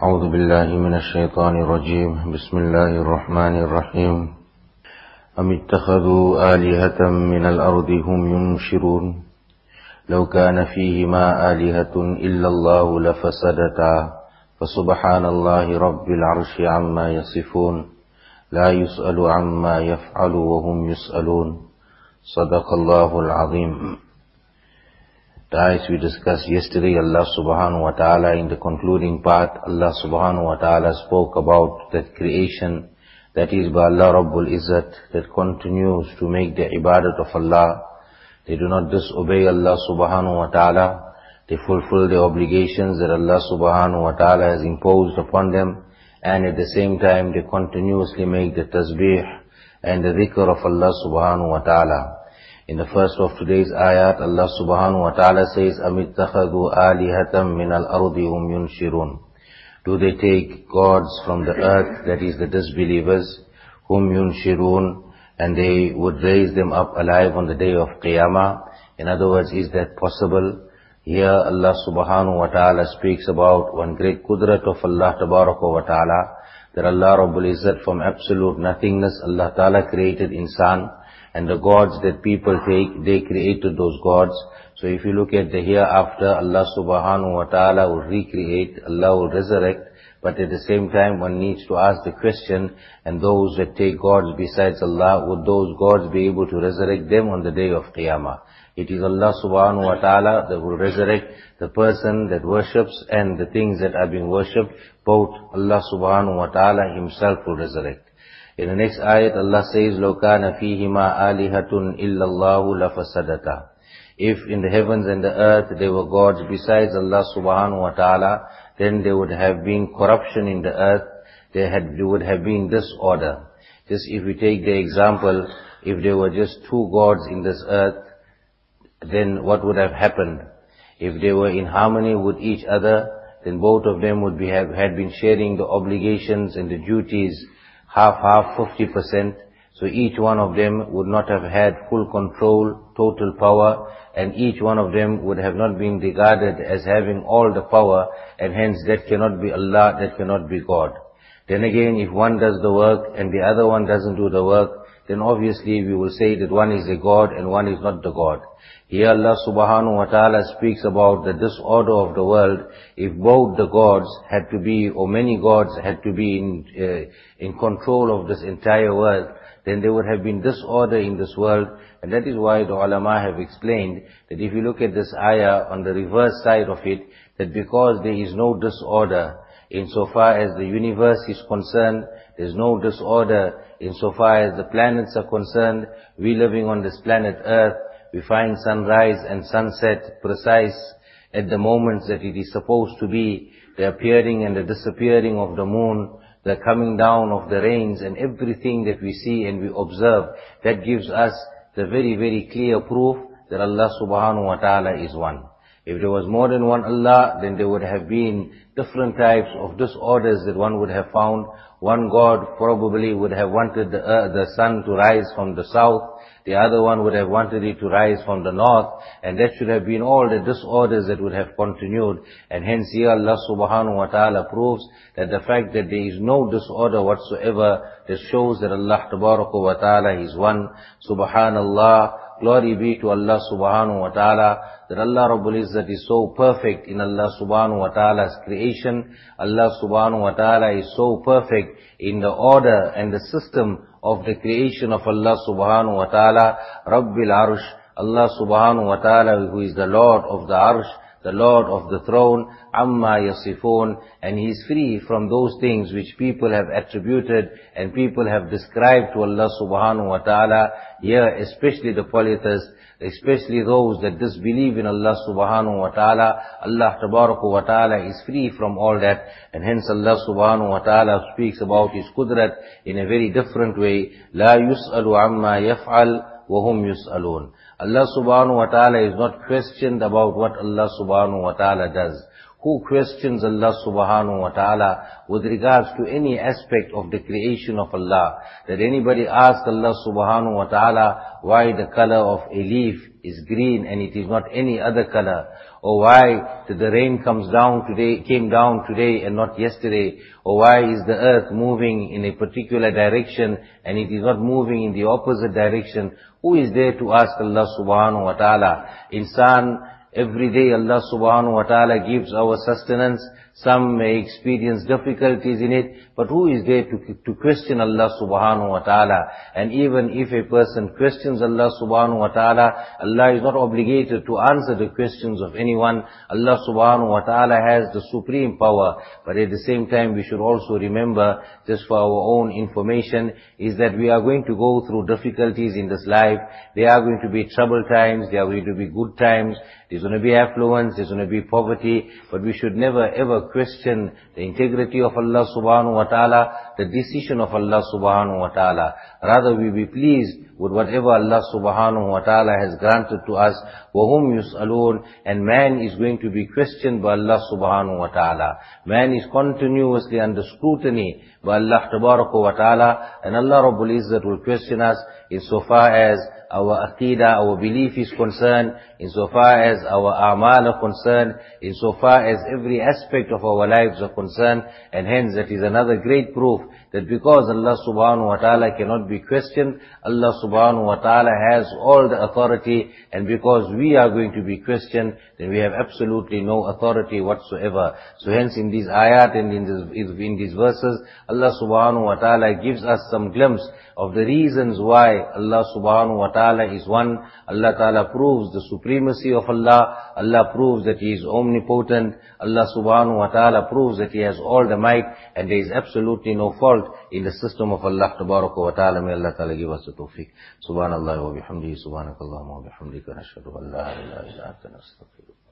أعوذ بالله من الشيطان الرجيم بسم الله الرحمن الرحيم أم اتخذوا آلهة من الأرض هم ينشرون لو كان فيهما آلهة إلا الله لفسدتا فسبحان الله رب العرش عما يصفون لا يسأل عما يفعل وهم يسألون صدق الله العظيم. As we discussed yesterday, Allah subhanahu wa ta'ala in the concluding part, Allah subhanahu wa ta'ala spoke about that creation that is by Allah Rabbul Izzat, that continues to make the ibadat of Allah. They do not disobey Allah subhanahu wa ta'ala. They fulfill the obligations that Allah subhanahu wa ta'ala has imposed upon them. And at the same time, they continuously make the tasbih and the dhikr of Allah subhanahu wa ta'ala. In the first of today's ayat, Allah subhanahu wa ta'ala says, أَمِ اتَّخَذُوا آلِهَةً مِنَ الْأَرْضِ هُمْ يُنْشِرُونَ. Do they take gods from the earth, that is the disbelievers, whom yunshirun, and they would raise them up alive on the day of Qiyamah? In other words, is that possible? Here Allah subhanahu wa ta'ala speaks about one great qudrat of Allah tabaraka wa ta'ala, that Allah Rabbul Izzat from absolute nothingness, Allah ta'ala created insan, and the gods that people take, they created those gods. So if you look at the hereafter, Allah subhanahu wa ta'ala will recreate, Allah will resurrect, but at the same time one needs to ask the question, and those that take gods besides Allah, would those gods be able to resurrect them on the day of Qiyamah? It is Allah subhanahu wa ta'ala that will resurrect the person that worships and the things that are being worshipped. Both Allah subhanahu wa ta'ala himself will resurrect. In the next ayat, Allah says, لَوْ كَانَ فِيهِمَا آلِهَةٌ إِلَّا اللَّهُ لَفَسَدَتَا. If in the heavens and the earth there were gods besides Allah subhanahu wa ta'ala, then there would have been corruption in the earth, there would have been disorder. Just if we take the example, if there were just two gods in this earth, then what would have happened? If they were in harmony with each other, then both of them would had been sharing the obligations and the duties, half, 50%. So each one of them would not have had full control, total power, and each one of them would have not been regarded as having all the power, and hence that cannot be Allah, that cannot be God. Then again, if one does the work and the other one doesn't do the work, then obviously we will say that one is a God and one is not the God. Here Allah subhanahu wa ta'ala speaks about the disorder of the world. If both the gods had to be, or many gods had to be in control of this entire world, then there would have been disorder in this world. And that is why the ulama have explained that if you look at this ayah on the reverse side of it, that because there is no disorder insofar as the universe is concerned, there is no disorder insofar as the planets are concerned. We living on this planet Earth, we find sunrise and sunset precise at the moments that it is supposed to be, the appearing and the disappearing of the moon, the coming down of the rains, and everything that we see and we observe. That gives us the very, very clear proof that Allah subhanahu wa ta'ala is one. If there was more than one Allah, then there would have been different types of disorders that one would have found. One God probably would have wanted the sun to rise from the south. The other one would have wanted it to rise from the north. And that should have been all the disorders that would have continued. And hence here Allah subhanahu wa ta'ala proves that the fact that there is no disorder whatsoever, that shows that Allah tabaraka wa ta'ala is one. Subhanallah. Glory be to Allah subhanahu wa ta'ala, that Allah Rabbul Izzat is so perfect in Allah subhanahu wa ta'ala's creation. Allah subhanahu wa ta'ala is so perfect in the order and the system of the creation of Allah subhanahu wa ta'ala. Rabbil Arsh, Allah subhanahu wa ta'ala, who is the Lord of the Arsh, the Lord of the throne, amma yasifun, and He is free from those things which people have attributed and people have described to Allah subhanahu wa ta'ala. Here, especially the polytheists, especially those that disbelieve in Allah subhanahu wa ta'ala, Allah tabaraka wa ta'ala is free from all that, and hence Allah subhanahu wa ta'ala speaks about His qudrat in a very different way. La yus'alu amma yaf'al وَهُمْ يُسْأَلُونَ. Allah subhanahu wa ta'ala is not questioned about what Allah subhanahu wa ta'ala does. who questions Allah subhanahu wa ta'ala with regards to any aspect of the creation of Allah. That anybody asks Allah subhanahu wa ta'ala why the color of a leaf is green and it is not any other color, or why the rain came down today and not yesterday, or why is the earth moving in a particular direction and it is not moving in the opposite direction. Who is there to ask Allah subhanahu wa ta'ala? Insan, every day Allah subhanahu wa ta'ala gives our sustenance. Some may experience difficulties in it, but who is there to question Allah subhanahu wa ta'ala? And even if a person questions Allah subhanahu wa ta'ala, Allah is not obligated to answer the questions of anyone. Allah subhanahu wa ta'ala has the supreme power. But at the same time, we should also remember, just for our own information, is that we are going to go through difficulties in this life. There are going to be troubled times, there are going to be good times, there's going to be affluence, there's going to be poverty, but we should never ever question the integrity of Allah subhanahu wa ta'ala, the decision of Allah subhanahu wa ta'ala. Rather, we be pleased with whatever Allah subhanahu wa ta'ala has granted to us. وَهُمْ يُسْأَلُونَ. And man is going to be questioned by Allah subhanahu wa ta'ala. Man is continuously under scrutiny by Allah tabaraka wa ta'ala, and Allah Rabbul Izzat will question us insofar as our aqidah, our belief is concerned, insofar as our a'mal are concerned, insofar as every aspect of our lives are concerned. And hence that is another great proof that because Allah subhanahu wa ta'ala cannot be questioned, Allah subhanahu wa ta'ala has all the authority, and because we are going to be questioned, then we have absolutely no authority whatsoever. So hence in these ayat and in these verses, Allah subhanahu wa ta'ala gives us some glimpse of the reasons why Allah subhanahu wa ta'ala is one. Allah ta'ala proves the supremacy of Allah. Allah proves that He is omnipotent. Allah subhanahu wa ta'ala proves that He has all the might, and there is absolutely no fault in the system of Allah tabaraka wa ta'ala. May Allah ta'ala give us the tawfiq. Subhanallah wa bihamdihi, subhanakallahumma wa bihamdika, nashhadu an la ilaha illa anta, nastaghfiruka.